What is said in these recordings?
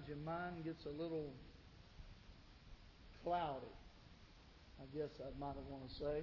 your mind gets a little cloudy, I guess I might want to say.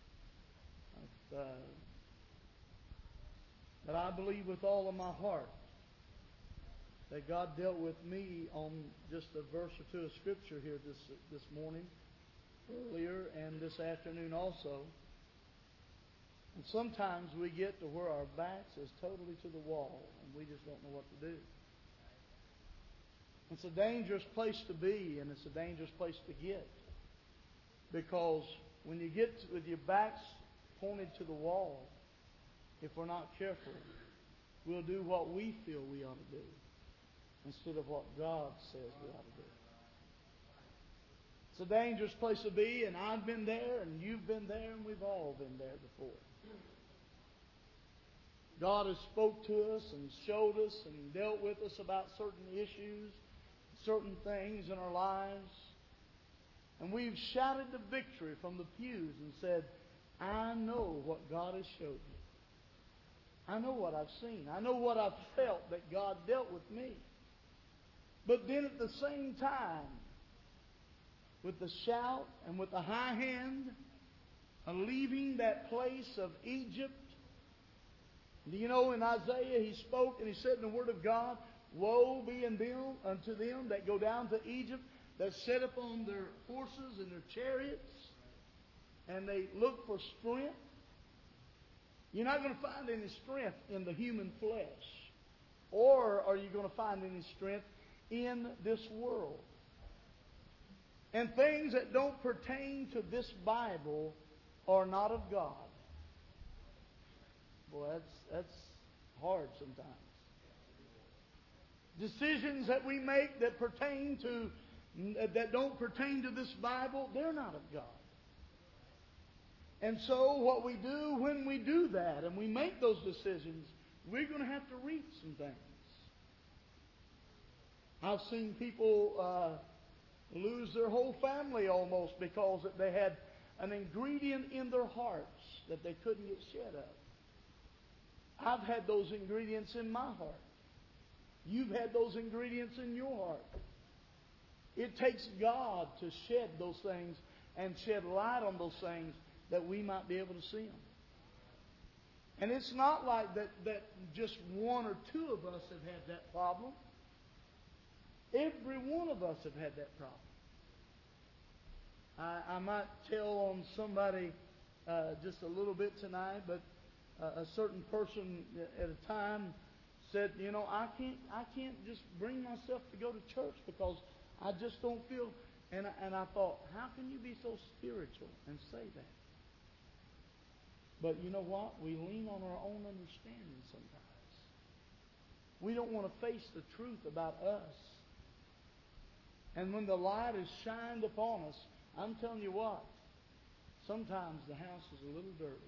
But I believe with all of my heart that God dealt with me on just a verse or two of Scripture here this morning, earlier, and this afternoon also. And sometimes we get to where our backs is totally to the wall and we just don't know what to do. It's a dangerous place to be, and it's a dangerous place to get. Because when you get with your backs pointed to the wall, if we're not careful, we'll do what we feel we ought to do instead of what God says we ought to do. It's a dangerous place to be, and I've been there, and you've been there, and we've all been there before. God has spoke to us and showed us and dealt with us about certain issues, certain things in our lives. And we've shouted the victory from the pews and said, I know what God has showed me. I know what I've seen. I know what I've felt that God dealt with me. But then at the same time, with the shout and with the high hand, leaving that place of Egypt. Do you know in Isaiah he spoke and he said in the Word of God, woe be unto them that go down to Egypt, that set upon their horses and their chariots, and they look for strength. You're not going to find any strength in the human flesh. Or are you going to find any strength in this world? And things that don't pertain to this Bible are not of God. Boy, that's hard sometimes. Decisions that we make that don't pertain to this Bible, they're not of God. And so what we do when we do that and we make those decisions, we're going to have to reap some things. I've seen people lose their whole family almost because they had an ingredient in their hearts that they couldn't get shed of. I've had those ingredients in my heart. You've had those ingredients in your heart. It takes God to shed those things and shed light on those things that we might be able to see them. And it's not like that just one or two of us have had that problem. Every one of us have had that problem. I might tell on somebody just a little bit tonight, but a certain person at a time said, you know, I can't just bring myself to go to church because I just don't feel. And I thought, how can you be so spiritual and say that? But you know what? We lean on our own understanding sometimes. We don't want to face the truth about us. And when the light is shined upon us, I'm telling you what, sometimes the house is a little dirty.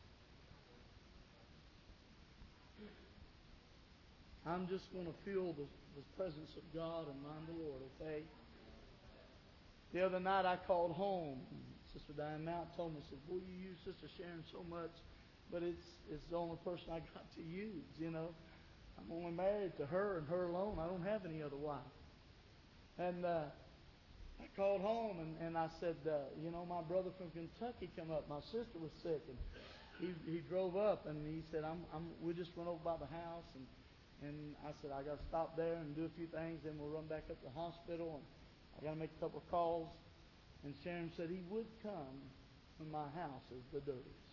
I'm just going to feel the presence of God and mind the Lord, okay? The other night I called home. Sister Diane Mount told me, said, boy, you use Sister Sharon so much, but it's the only person I got to use, you know. I'm only married to her and her alone. I don't have any other wife. And I called home and I said, you know, my brother from Kentucky come up. My sister was sick, and he drove up and he said, we just went over by the house, and I said, I got to stop there and do a few things, then we'll run back up to the hospital, and I got to make a couple of calls. And Sharon said he would come when my house is the dirtiest.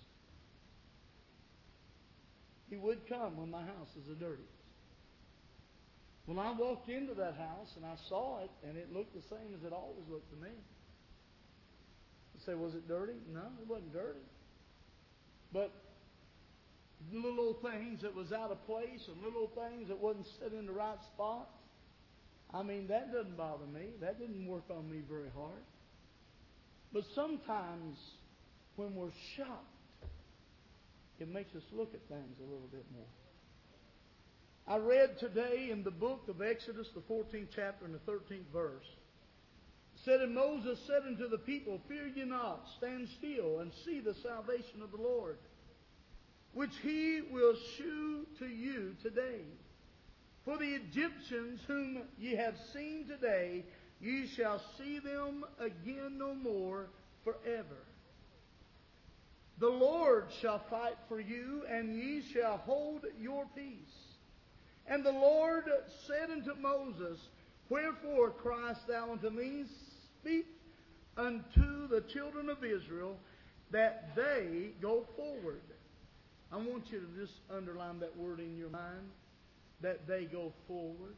He would come when my house is the dirtiest. Well, I walked into that house and I saw it, and it looked the same as it always looked to me. You say, was it dirty? No, it wasn't dirty. But little old things that was out of place and little old things that wasn't set in the right spot, I mean, that doesn't bother me. That didn't work on me very hard. But sometimes when we're shocked, it makes us look at things a little bit more. I read today in the book of Exodus, the 14th chapter and the 13th verse. It said, and Moses said unto the people, fear ye not, stand still, and see the salvation of the Lord, which he will shew to you today. For the Egyptians whom ye have seen today, ye shall see them again no more forever. The Lord shall fight for you, and ye shall hold your peace. And the Lord said unto Moses, Wherefore criest thou unto me? Speak unto the children of Israel that they go forward. I want you to just underline that word in your mind, that they go forward.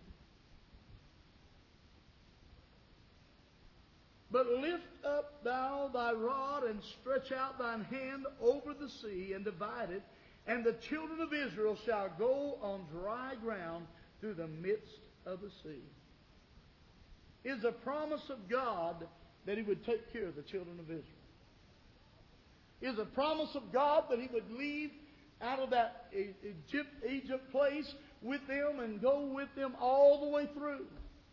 But lift up thou thy rod, and stretch out thine hand over the sea, and divide it, and the children of Israel shall go on dry ground through the midst of the sea. It is a promise of God that He would take care of the children of Israel. It is a promise of God that He would leave out of that Egypt place with them and go with them all the way through.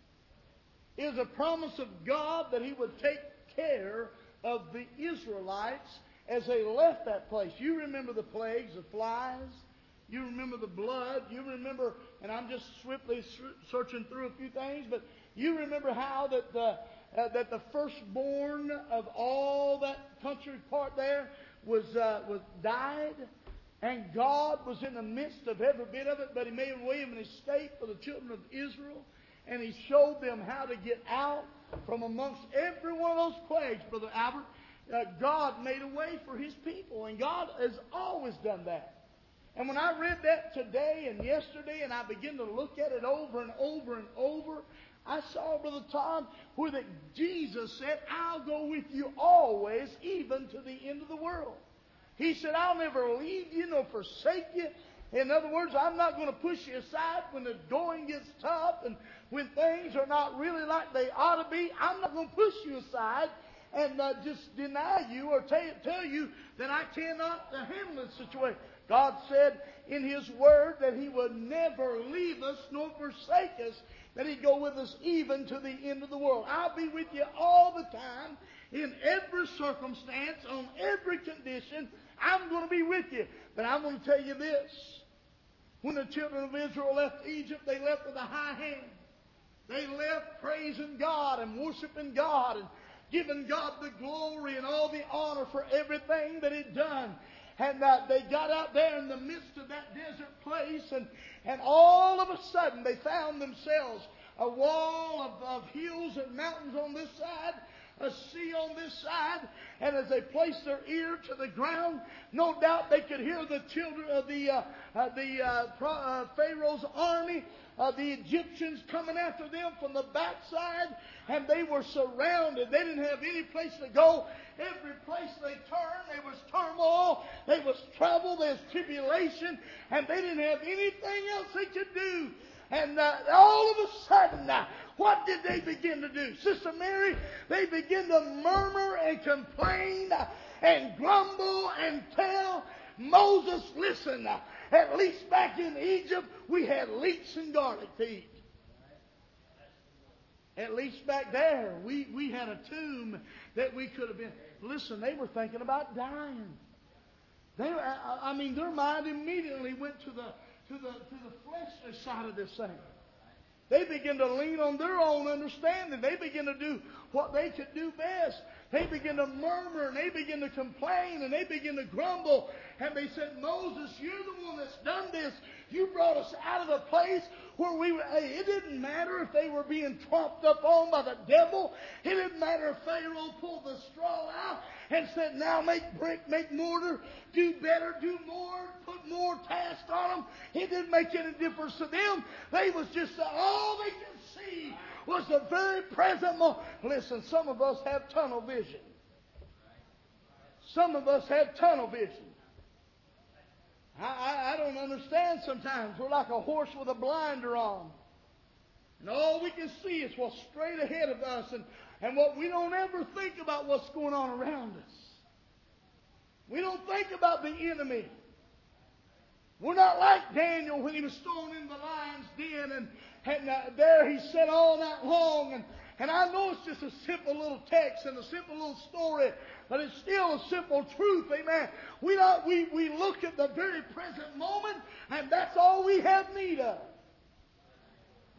It is a promise of God that He would take care of the Israelites as they left that place. You remember the plagues, the flies. You remember the blood. You remember, and I'm just swiftly searching through a few things, but you remember how that the firstborn of all that country part there was died, and God was in the midst of every bit of it, but He made a way of an escape for the children of Israel, and He showed them how to get out from amongst every one of those plagues, Brother Albert. God made a way for His people, and God has always done that. And when I read that today and yesterday, and I began to look at it over and over and over, I saw, Brother Tom, where that Jesus said, I'll go with you always, even to the end of the world. He said, I'll never leave you nor forsake you. In other words, I'm not going to push you aside when the going gets tough and when things are not really like they ought to be. I'm not going to push you aside and just deny you or tell you that I cannot handle this situation. God said in His Word that He would never leave us nor forsake us, that He'd go with us even to the end of the world. I'll be with you all the time, in every circumstance, on every condition. I'm going to be with you. But I'm going to tell you this. When the children of Israel left Egypt, they left with a high hand. They left praising God and worshiping God and giving God the glory and all the honor for everything that He'd done. And they got out there in the midst of that desert place, and all of a sudden they found themselves a wall of hills and mountains on this side, a sea on this side, and as they placed their ear to the ground, no doubt they could hear the children of Pharaoh's army, the Egyptians coming after them from the backside, and they were surrounded. They didn't have any place to go. Every place they turned, there was turmoil, there was trouble, there was tribulation, and they didn't have anything else they could do. And all of a sudden, what did they begin to do? Sister Mary, they begin to murmur and complain and grumble and tell Moses, listen, at least back in Egypt, we had leeks and garlic to eat. At least back there, we had a tomb that we could have been. Listen, they were thinking about dying. Their mind immediately went to the fleshly side of this thing. They begin to lean on their own understanding. They begin to do what they could do best. They begin to murmur, and they begin to complain, and they begin to grumble. And they said, Moses, you're the one that's done this. You brought us out of the place where we were. Hey, it didn't matter if they were being trumped up on by the devil. It didn't matter if Pharaoh pulled the straw out and said, now make brick, make mortar, do better, do more, put more task on them. It didn't make any difference to them. They was just, all they could see was the very present moment. Listen, some of us have tunnel vision. Some of us have tunnel vision. I don't understand sometimes. We're like a horse with a blinder on. And all we can see is what's straight ahead of us. And what we don't ever think about what's going on around us. We don't think about the enemy. We're not like Daniel when he was thrown in the lion's den and there he sat all night long. And I know it's just a simple little text and a simple little story, but it's still a simple truth, amen. We look at the very present moment, and that's all we have need of.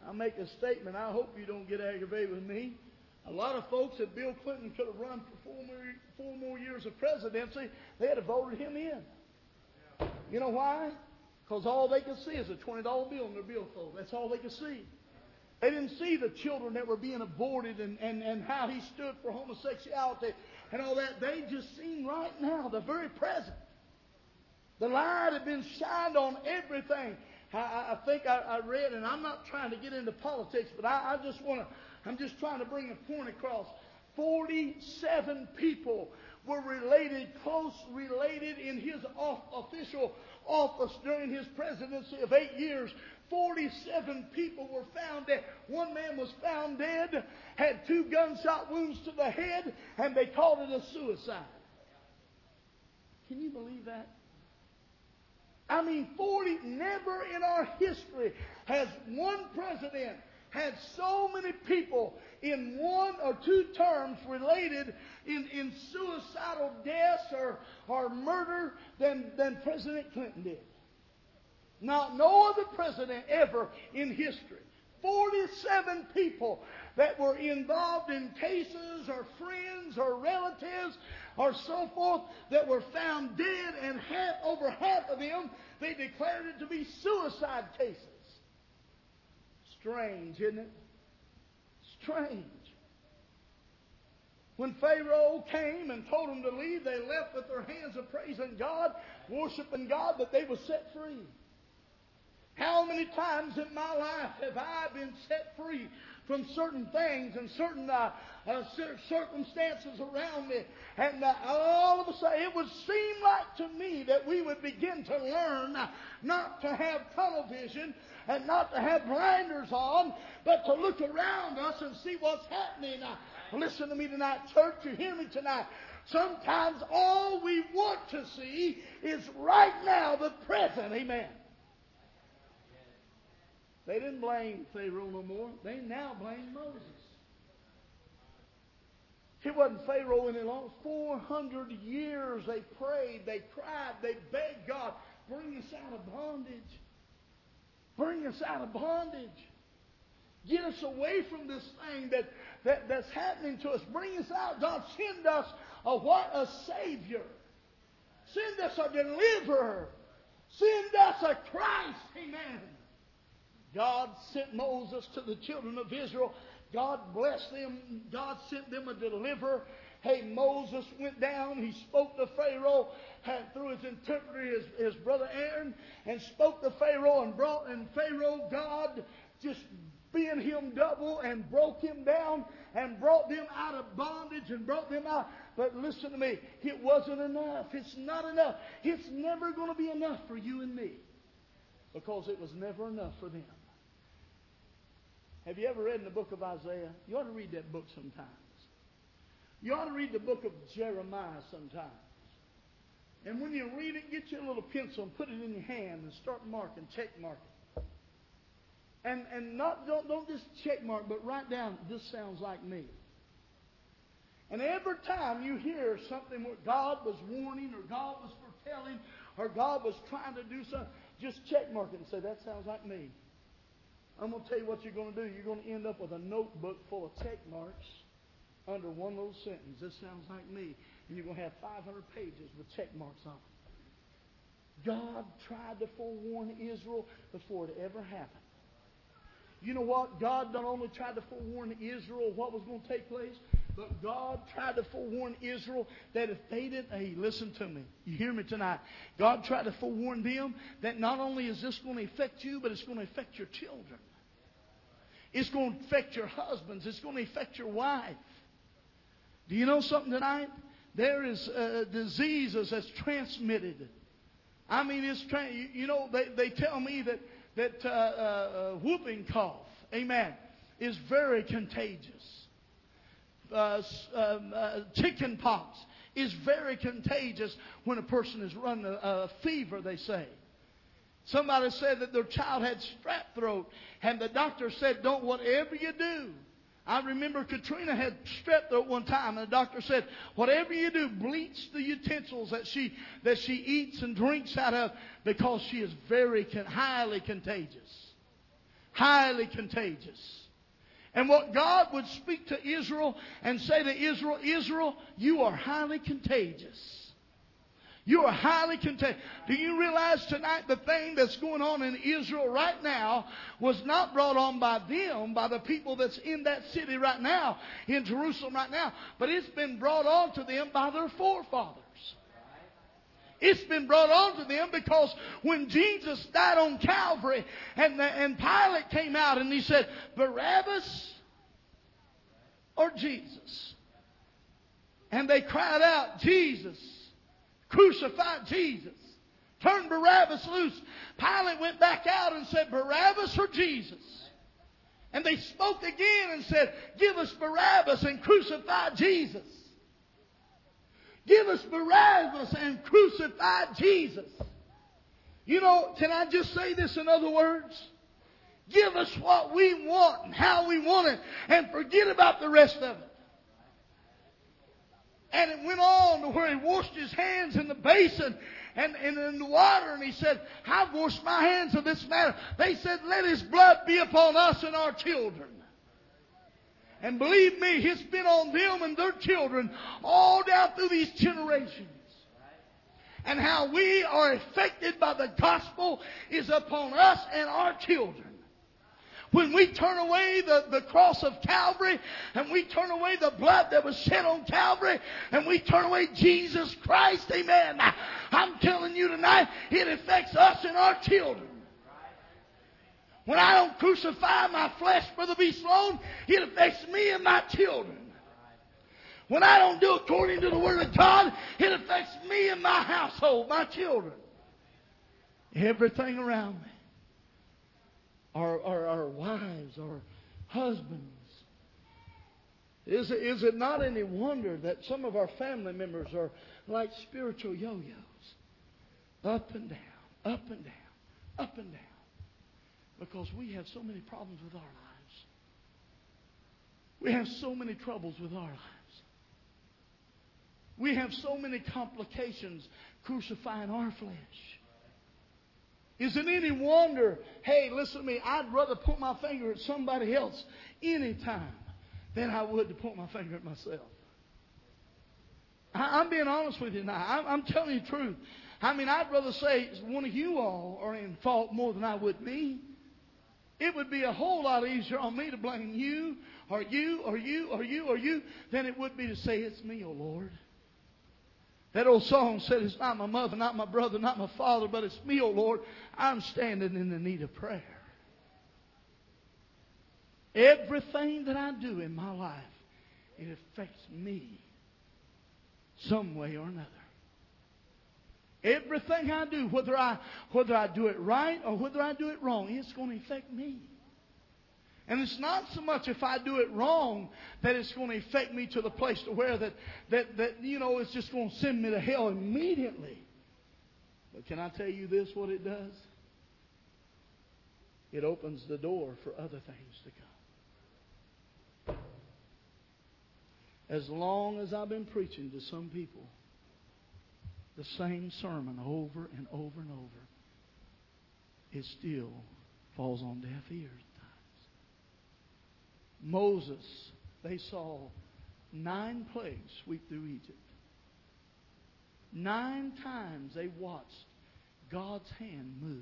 I'll make a statement. I hope you don't get aggravated with me. A lot of folks that Bill Clinton could have run for four more years of presidency, they'd have voted him in. You know why? Because all they could see is a $20 bill in their billfold. That's all they could see. They didn't see the children that were being aborted and how he stood for homosexuality and all that. They just seen right now the very present. The light had been shined on everything. I think I read, and I'm not trying to get into politics, but I'm just trying to bring a point across. 47 people were close related in his official office during his presidency of 8 years. 47 people were found dead. One man was found dead, had 2 gunshot wounds to the head, and they called it a suicide. Can you believe that? I mean, never in our history has one president had so many people in 1 or 2 terms related in suicidal deaths or murder than President Clinton did. Not no other president ever in history. 47 people that were involved in cases or friends or relatives or so forth that were found dead, and over half of them, they declared it to be suicide cases. Strange, isn't it? Strange. When Pharaoh came and told them to leave, they left with their hands of praising God, worshiping God, that they were set free. How many times in my life have I been set free from certain things and certain circumstances around me? And all of a sudden, it would seem like to me that we would begin to learn not to have tunnel vision and not to have blinders on, but to look around us and see what's happening. Listen to me tonight, church. You hear me tonight. Sometimes all we want to see is right now, the present. Amen. They didn't blame Pharaoh no more. They now blame Moses. It wasn't Pharaoh any longer. 400 years they prayed, they cried, they begged God, bring us out of bondage. Bring us out of bondage. Get us away from this thing that's happening to us. Bring us out. God, send us a Savior. Send us a deliverer. Send us a Christ. Amen. God sent Moses to the children of Israel. God blessed them. God sent them a deliverer. Hey, Moses went down. He spoke to Pharaoh through his interpreter, his brother Aaron, and spoke to Pharaoh, and Pharaoh, God, just being him double and broke him down and brought them out of bondage and brought them out. But listen to me. It wasn't enough. It's not enough. It's never going to be enough for you and me, because it was never enough for them. Have you ever read in the book of Isaiah? You ought to read that book sometimes. You ought to read the book of Jeremiah sometimes. And when you read it, get you a little pencil and put it in your hand and start marking, check marking. And don't just check mark, but write down, this sounds like me. And every time you hear something where God was warning or God was foretelling or God was trying to do something, just check mark it and say, that sounds like me. I'm going to tell you what you're going to do. You're going to end up with a notebook full of check marks under one little sentence. This sounds like me. And you're going to have 500 pages with check marks on it. God tried to forewarn Israel before it ever happened. You know what? God not only tried to forewarn Israel what was going to take place, but God tried to forewarn Israel that if they didn't, hey, listen to me. You hear me tonight. God tried to forewarn them that not only is this going to affect you, but it's going to affect your children. It's going to affect your husbands. It's going to affect your wife. Do you know something tonight? There is diseases that's transmitted. I mean, they tell me that whooping cough, amen, is very contagious. Chicken pox is very contagious when a person is running a fever, they say. Somebody said that their child had strep throat, and the doctor said, don't whatever you do. I remember Katrina had strep throat one time, and the doctor said, whatever you do, bleach the utensils that she eats and drinks out of, because she is very highly contagious. highly contagious. And what God would speak to Israel and say to Israel, Israel, you are highly contagious. You are highly contagious. Do you realize tonight the thing that's going on in Israel right now was not brought on by them, by the people that's in that city right now, in Jerusalem right now, but it's been brought on to them by their forefathers. It's been brought on to them because when Jesus died on Calvary and Pilate came out and he said, Barabbas or Jesus? And they cried out, Jesus. Crucified Jesus. Turn Barabbas loose. Pilate went back out and said, Barabbas or Jesus? And they spoke again and said, give us Barabbas and crucify Jesus. Give us Barabbas and crucify Jesus. You know, can I just say this in other words? Give us what we want and how we want it and forget about the rest of it. And it went on to where he washed his hands in the basin and in the water. And he said, I've washed my hands of this matter. They said, let his blood be upon us and our children. And believe me, it's been on them and their children all down through these generations. And how we are affected by the gospel is upon us and our children. When we turn away the cross of Calvary and we turn away the blood that was shed on Calvary and we turn away Jesus Christ, amen. I'm telling you tonight, it affects us and our children. When I don't crucify my flesh for the be slain, it affects me and my children. When I don't do according to the Word of God, it affects me and my household, my children. Everything around me. Our wives, our husbands. Is it not any wonder that some of our family members are like spiritual yo-yos? Up and down, up and down, up and down. Because we have so many problems with our lives. We have so many troubles with our lives. We have so many complications crucifying our flesh. Is it any wonder, hey, listen to me, I'd rather point my finger at somebody else anytime than I would to point my finger at myself. I'm being honest with you now. I'm telling you the truth. I mean, I'd rather say one of you all are in fault more than I would me. It would be a whole lot easier on me to blame you or you or you or you or you than it would be to say, it's me, oh Lord. That old song said, it's not my mother, not my brother, not my father, but it's me, oh Lord. I'm standing in the need of prayer. Everything that I do in my life, it affects me some way or another. Everything I do, whether I do it right or whether I do it wrong, it's going to affect me. And it's not so much if I do it wrong that it's going to affect me to the place to where that it's just going to send me to hell immediately. But can I tell you this, what it does? It opens the door for other things to come. As long as I've been preaching to some people the same sermon over and over and over, it still falls on deaf ears. Moses, they saw 9 plagues sweep through Egypt. 9 times they watched God's hand move.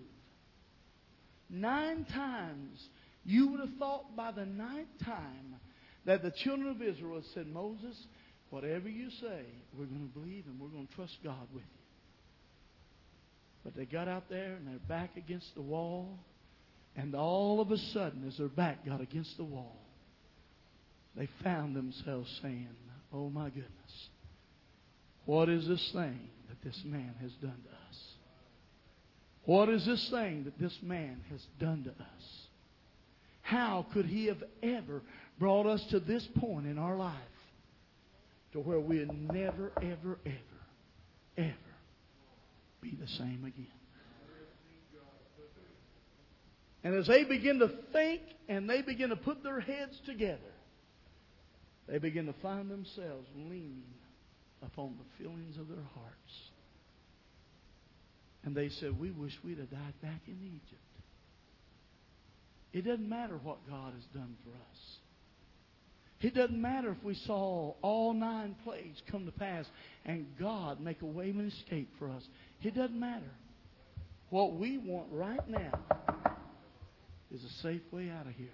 9 times you would have thought by the 9th time that the children of Israel had said, Moses, whatever you say, we're going to believe and we're going to trust God with you. But they got out there and they're back against the wall. And all of a sudden, as their back got against the wall, they found themselves saying, oh my goodness, what is this thing that this man has done to us? What is this thing that this man has done to us? How could he have ever brought us to this point in our life to where we'd never, ever, ever, ever be the same again? And as they begin to think and they begin to put their heads together, they begin to find themselves leaning upon the feelings of their hearts. And they said, we wish we'd have died back in Egypt. It doesn't matter what God has done for us. It doesn't matter if we saw all 9 plagues come to pass and God make a way of escape for us. It doesn't matter. What we want right now is a safe way out of here.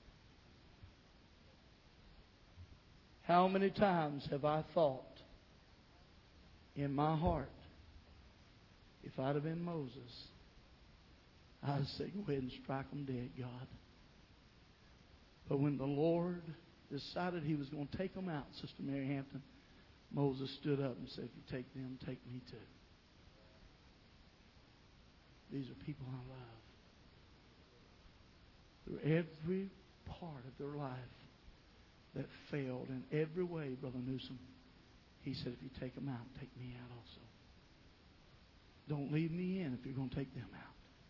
How many times have I thought in my heart, if I'd have been Moses, I'd have said, go ahead and strike them dead, God. But when the Lord decided He was going to take them out, Sister Mary Hampton, Moses stood up and said, if you take them, take me too. These are people I love. Through every part of their life that failed in every way, Brother Newsom, He said, if you take them out, take me out also. Don't leave me in if you're going to take them out.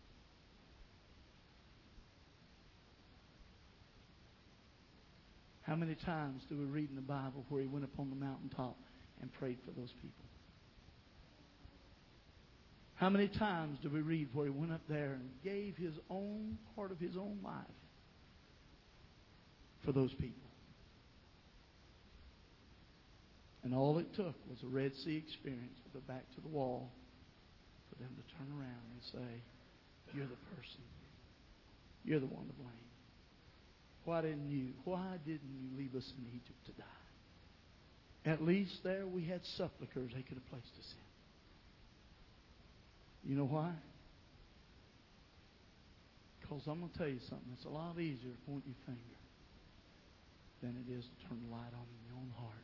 How many times do we read in the Bible where He went up on the mountaintop and prayed for those people? How many times do we read where He went up there and gave His own part of His own life for those people? And all it took was a Red Sea experience with their back to the wall for them to turn around and say, you're the person. You're the one to blame. Why didn't you leave us in Egypt to die? At least there we had sepulchres they could have placed us in. You know why? Because I'm going to tell you something. It's a lot easier to point your finger than it is to turn the light on in your own heart.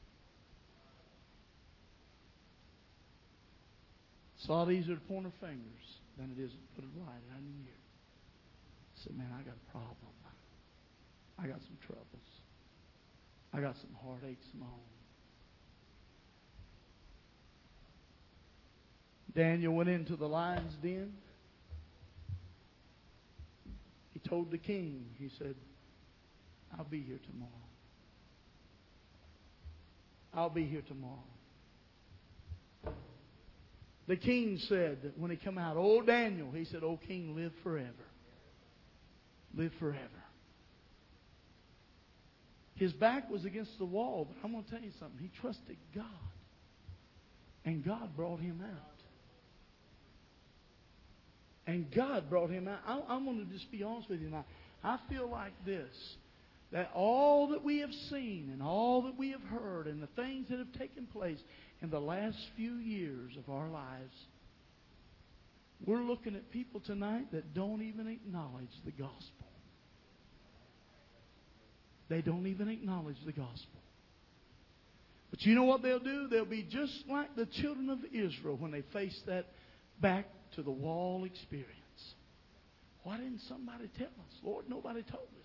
It's a lot easier to point our fingers than it is to put a light out in your ear. Say, man, I got a problem. I got some troubles. I got some heartaches of my own. Daniel went into the lion's den. He told the king, he said, I'll be here tomorrow. I'll be here tomorrow. The king said that when he come out, oh Daniel, he said, oh king, live forever. Live forever. His back was against the wall, but I'm going to tell you something. He trusted God. And God brought him out. And God brought him out. I'm going to just be honest with you now. I feel like this, that all that we have seen and all that we have heard and the things that have taken place in the last few years of our lives, we're looking at people tonight that don't even acknowledge the gospel. They don't even acknowledge the gospel. But you know what they'll do? They'll be just like the children of Israel when they faced that back to the wall experience. Why didn't somebody tell us? Lord, nobody told us.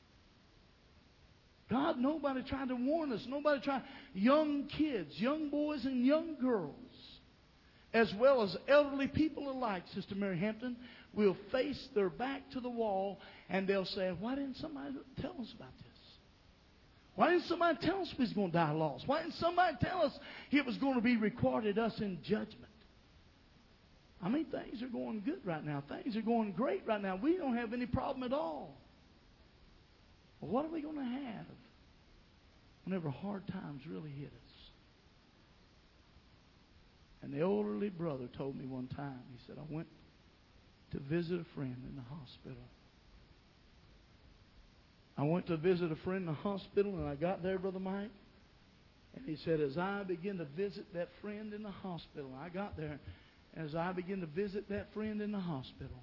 God, nobody tried to warn us. Nobody tried. Young kids, young boys and young girls, as well as elderly people alike, Sister Mary Hampton, will face their back to the wall and they'll say, why didn't somebody tell us about this? Why didn't somebody tell us we was going to die lost? Why didn't somebody tell us it was going to be recorded us in judgment? I mean, things are going good right now. Things are going great right now. We don't have any problem at all. Well, what are we going to have whenever hard times really hit us? And the elderly brother told me one time, he said, I went to visit a friend in the hospital. I went to visit a friend in the hospital, and I got there, Brother Mike, and he said, as I began to visit that friend in the hospital, I got there, as I began to visit that friend in the hospital,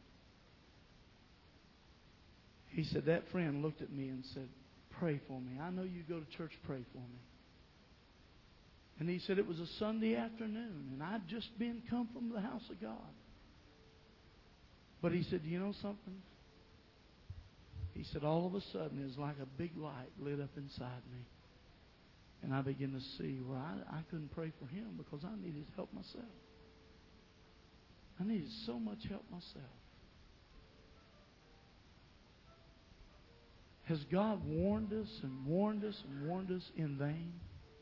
he said, that friend looked at me and said, pray for me. I know you go to church, pray for me. And he said, it was a Sunday afternoon, and I'd just come from the house of God. But he said, you know something? He said, all of a sudden, it was like a big light lit up inside me. And I began to see where I couldn't pray for him because I needed help myself. I needed so much help myself. Has God warned us and warned us and warned us in vain?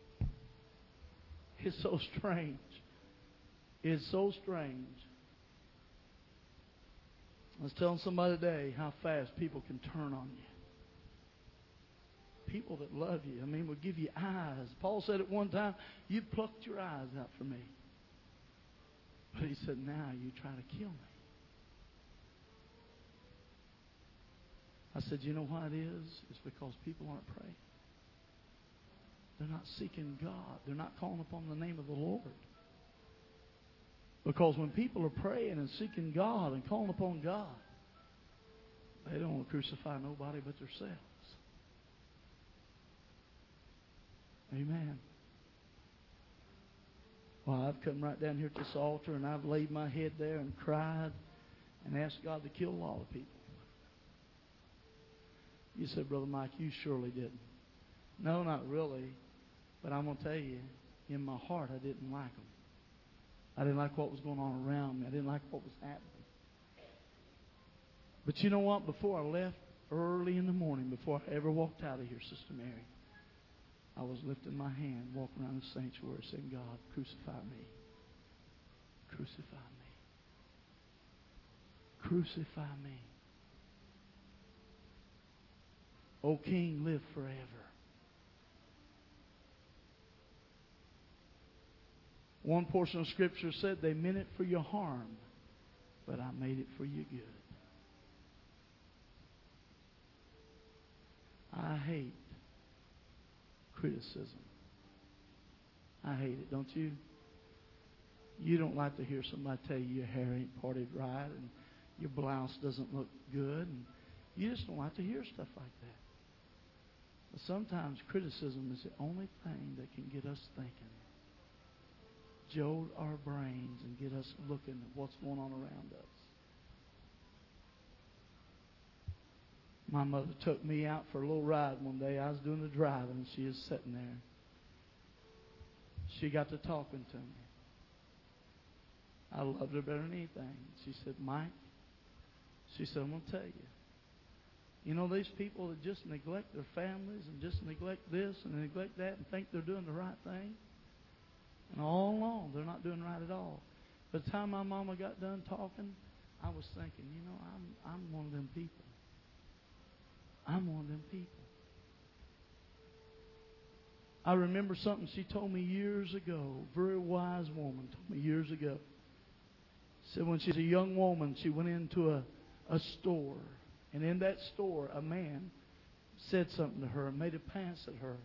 It's so strange. It's so strange. I was telling somebody today how fast people can turn on you. People that love you, will give you eyes. Paul said at one time, you plucked your eyes out for me. But he said, now you try to kill me. I said, you know why it is? It's because people aren't praying. They're not seeking God. They're not calling upon the name of the Lord. Because when people are praying and seeking God and calling upon God, they don't want to crucify nobody but themselves. Amen. Well, I've come right down here to this altar and I've laid my head there and cried and asked God to kill a lot of people. You said, Brother Mike, you surely didn't. No, not really. But I'm going to tell you, in my heart, I didn't like them. I didn't like what was going on around me. I didn't like what was happening. But you know what? Before I left early in the morning, before I ever walked out of here, Sister Mary, I was lifting my hand, walking around the sanctuary, saying, God, crucify me. Crucify me. Crucify me. O King, live forever. One portion of Scripture said they meant it for your harm, but I made it for your good. I hate criticism. I hate it, don't you? You don't like to hear somebody tell you your hair ain't parted right and your blouse doesn't look good. And you just don't like to hear stuff like that. But sometimes criticism is the only thing that can get us thinking. Jolt our brains and get us looking at what's going on around us. My mother took me out for a little ride one day. I was doing the driving and she was sitting there. She got to talking to me. I loved her better than anything. She said, Mike, she said, I'm going to tell you. You know, these people that just neglect their families and just neglect this and neglect that and think they're doing the right thing. And all along, they're not doing right at all. By the time my mama got done talking, I was thinking, you know, I'm one of them people. I'm one of them people. I remember something she told me years ago. A very wise woman told me years ago. Said when she was a young woman, she went into a store. And in that store, a man said something to her and made a pass at her.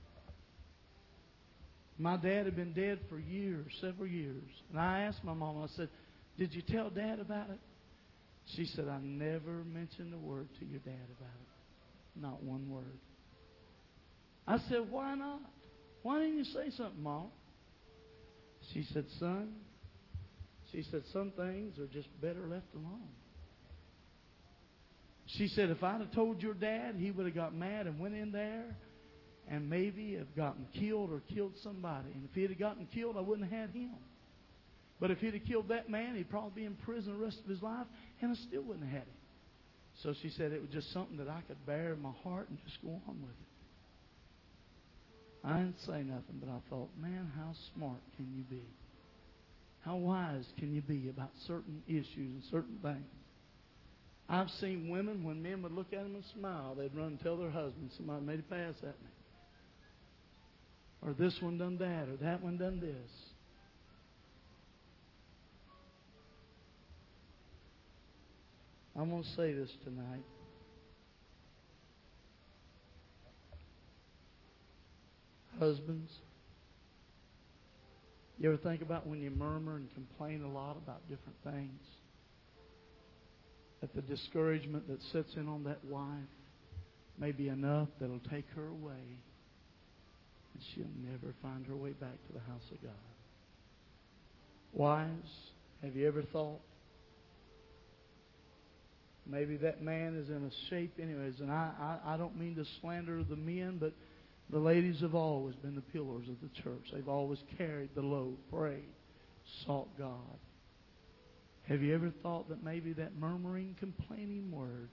My dad had been dead for years, several years. And I asked my mom, I said, did you tell Dad about it? She said, I never mentioned a word to your dad about it. Not one word. I said, why not? Why didn't you say something, Mom? She said, son, some things are just better left alone. She said, if I'd have told your dad, he would have got mad and went in there and maybe have gotten killed or killed somebody. And if he'd have gotten killed, I wouldn't have had him. But if he'd have killed that man, he'd probably be in prison the rest of his life, and I still wouldn't have had him. So she said it was just something that I could bear in my heart and just go on with it. I didn't say nothing, but I thought, man, how smart can you be? How wise can you be about certain issues and certain things? I've seen women, when men would look at them and smile, they'd run and tell their husband, somebody made a pass at me. Or this one done that, or that one done this. I'm going to say this tonight. Husbands, you ever think about when you murmur and complain a lot about different things? That the discouragement that sets in on that wife may be enough that'll take her away, and she'll never find her way back to the house of God. Wives, have you ever thought maybe that man is in a shape anyways? And I don't mean to slander the men, but the ladies have always been the pillars of the church. They've always carried the load, prayed, sought God. Have you ever thought that maybe that murmuring, complaining word?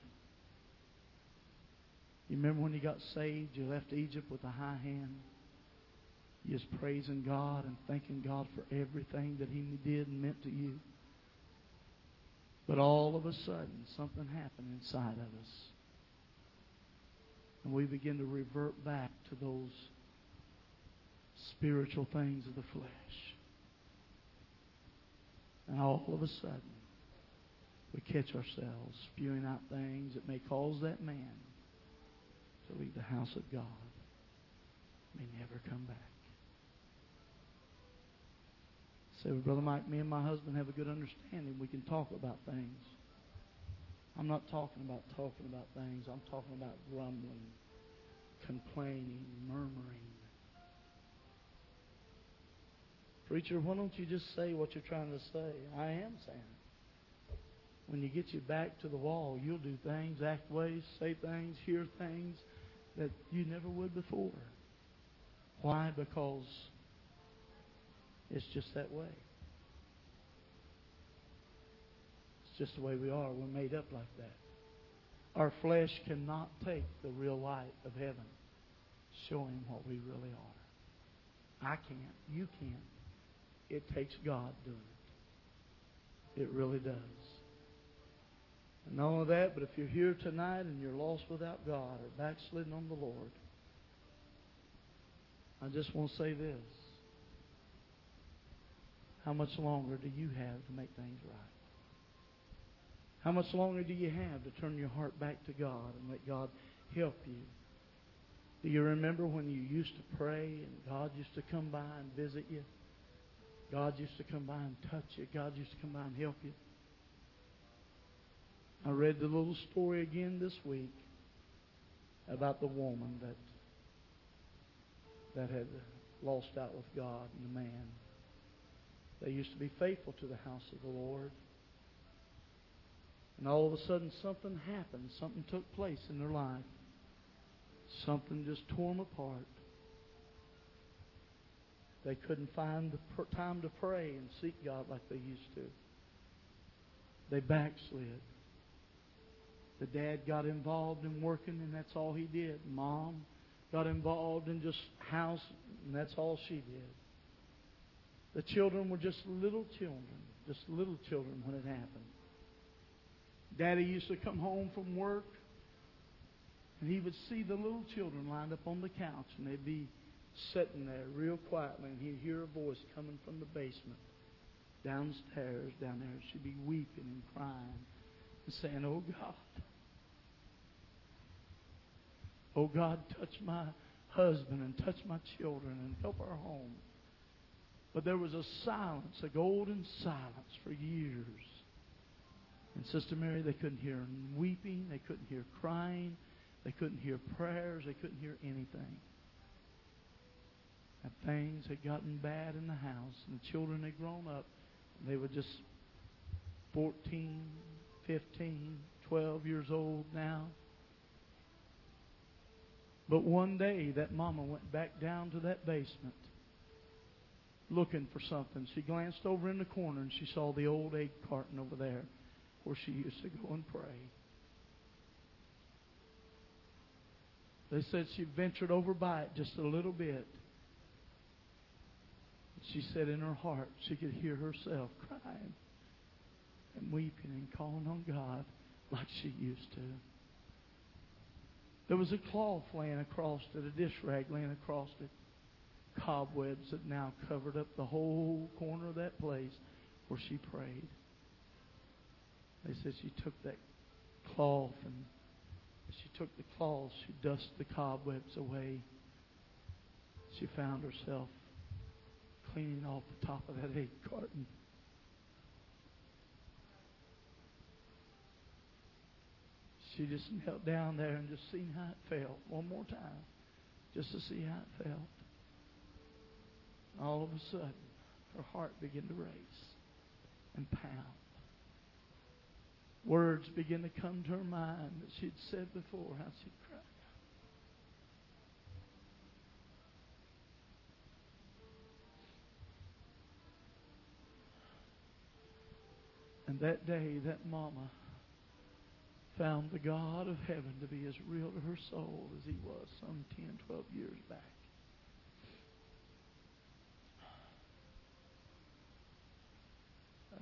You remember when you got saved, you left Egypt with a high hand? You was praising God and thanking God for everything that He did and meant to you. But all of a sudden, something happened inside of us. And we begin to revert back to those spiritual things of the flesh. And all of a sudden, we catch ourselves spewing out things that may cause that man to leave the house of God, may never come back. Say, well, Brother Mike, me and my husband have a good understanding. We can talk about things. I'm not talking about things. I'm talking about grumbling, complaining, murmuring. Preacher, why don't you just say what you're trying to say? I am saying it. When you get you back to the wall, you'll do things, act ways, say things, hear things that you never would before. Why? Because it's just that way. It's just the way we are. We're made up like that. Our flesh cannot take the real light of heaven, showing what we really are. I can't. You can't. It takes God doing it. It really does. And not only that, but if you're here tonight and you're lost without God or backslidden on the Lord, I just want to say this. How much longer do you have to make things right? How much longer do you have to turn your heart back to God and let God help you? Do you remember when you used to pray and God used to come by and visit you? God used to come by and touch you. God used to come by and help you. I read the little story again this week about the woman that had lost out with God and the man. They used to be faithful to the house of the Lord. And all of a sudden something happened. Something took place in their life. Something just tore them apart. They couldn't find the time to pray and seek God like they used to. They backslid. The dad got involved in working, and that's all he did. Mom got involved in just house, and that's all she did. The children were just little children when it happened. Daddy used to come home from work, and he would see the little children lined up on the couch, and they'd be sitting there real quietly, and he'd hear a voice coming from the basement, downstairs, down there. She'd be weeping and crying and saying, "Oh God, touch my husband and touch my children and help our home." But there was a silence, a golden silence for years. And Sister Mary, they couldn't hear weeping, they couldn't hear crying, they couldn't hear prayers, they couldn't hear anything. And things had gotten bad in the house, and the children had grown up. And they were just 14, 15, 12 years old now. But one day, that mama went back down to that basement looking for something. She glanced over in the corner, and she saw the old egg carton over there where she used to go and pray. They said she ventured over by it just a little bit. She said in her heart she could hear herself crying and weeping and calling on God like she used to. There was a cloth laying across it, a dish rag laying across it. Cobwebs that now covered up the whole corner of that place where she prayed. They said she took that cloth, and as she took the cloth, she dusted the cobwebs away. She found herself cleaning off the top of that egg carton. She just knelt down there and just seen how it felt one more time, just to see how it felt. All of a sudden, her heart began to race and pound. Words began to come to her mind that she'd said before, how she'd cried. And that day, that mama found the God of heaven to be as real to her soul as he was some 10, 12 years back.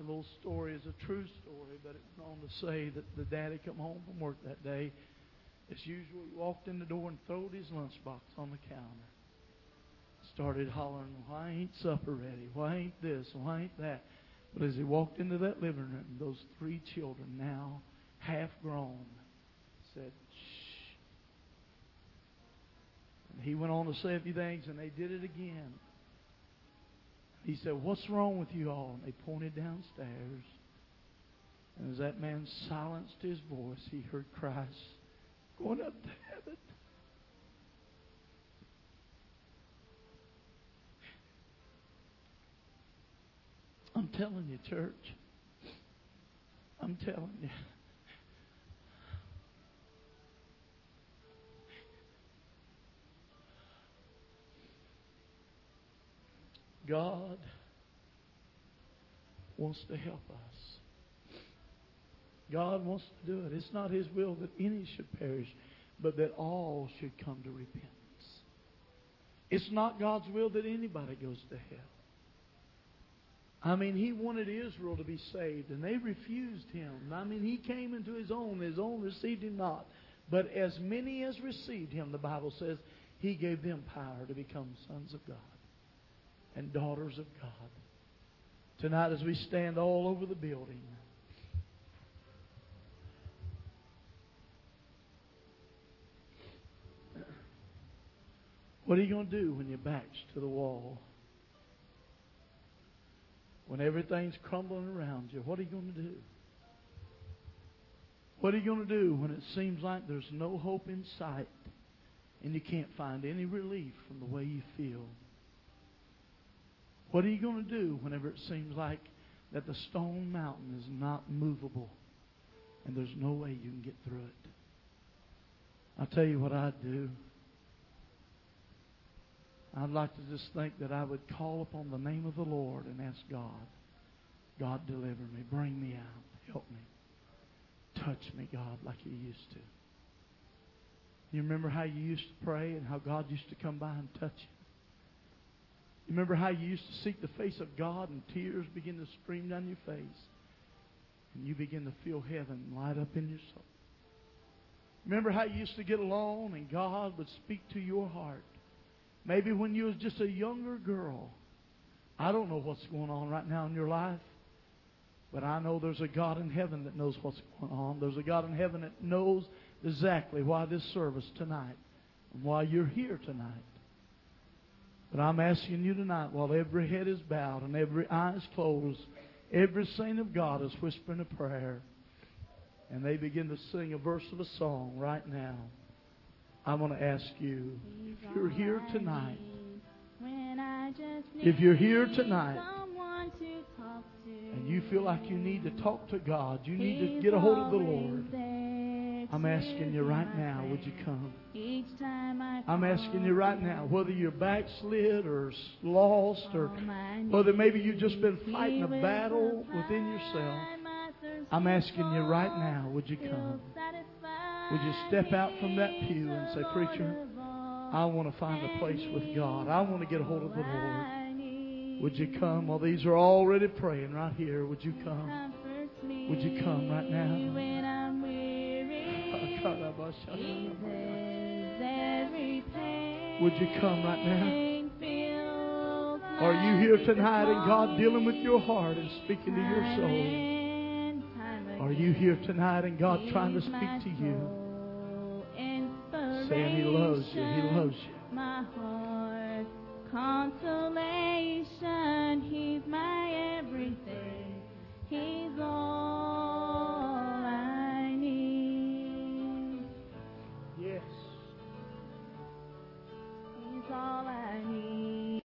That little story is a true story, but it went on to say that the daddy come home from work that day. As usual, he walked in the door and throwed his lunchbox on the counter. Started hollering, "Why ain't supper ready? Why ain't this? Why ain't that?" But as he walked into that living room, those 3 children, now half grown, said, "Shh." And he went on to say a few things, and they did it again. He said, "What's wrong with you all?" And they pointed downstairs. And as that man silenced his voice, he heard Christ going up to heaven. I'm telling you, church. I'm telling you. God wants to help us. God wants to do it. It's not His will that any should perish, but that all should come to repentance. It's not God's will that anybody goes to hell. I mean, He wanted Israel to be saved, and they refused Him. I mean, He came into His own received Him not. But as many as received Him, the Bible says, He gave them power to become sons of God and daughters of God. Tonight, as we stand all over the building, what are you going to do when your back's to the wall? When everything's crumbling around you, what are you going to do? What are you going to do when it seems like there's no hope in sight and you can't find any relief from the way you feel? What are you going to do whenever it seems like that the stone mountain is not movable and there's no way you can get through it? I'll tell you what I'd do. I'd like to just think that I would call upon the name of the Lord and ask God, "God, deliver me. Bring me out. Help me. Touch me, God, like You used to." You remember how you used to pray and how God used to come by and touch you? You remember how you used to seek the face of God and tears begin to stream down your face? And you begin to feel heaven light up in your soul. Remember how you used to get alone and God would speak to your heart? Maybe when you was just a younger girl. I don't know what's going on right now in your life. But I know there's a God in heaven that knows what's going on. There's a God in heaven that knows exactly why this service tonight and why you're here tonight. But I'm asking you tonight, while every head is bowed and every eye is closed, every saint of God is whispering a prayer, and they begin to sing a verse of a song right now. I want to ask you, if you're here tonight, and you feel like you need to talk to God, you need to get a hold of the Lord, I'm asking you right now, would you come? I'm asking you right now, whether you're backslid or lost, or whether maybe you've just been fighting a battle within yourself, I'm asking you right now, would you come? Would you step out from that pew and say, "Preacher, I want to find a place with God. I want to get a hold of the Lord." Would you come? Well, these are already praying right here. Would you come? Would you come right now? Would you come right now? Are you here tonight and God dealing with your heart and speaking to your soul? Are you here tonight and God trying to speak to you? Saying He loves you. He loves you. My heart, consolation, He's my everything. He's all I need. Yes. He's all I need.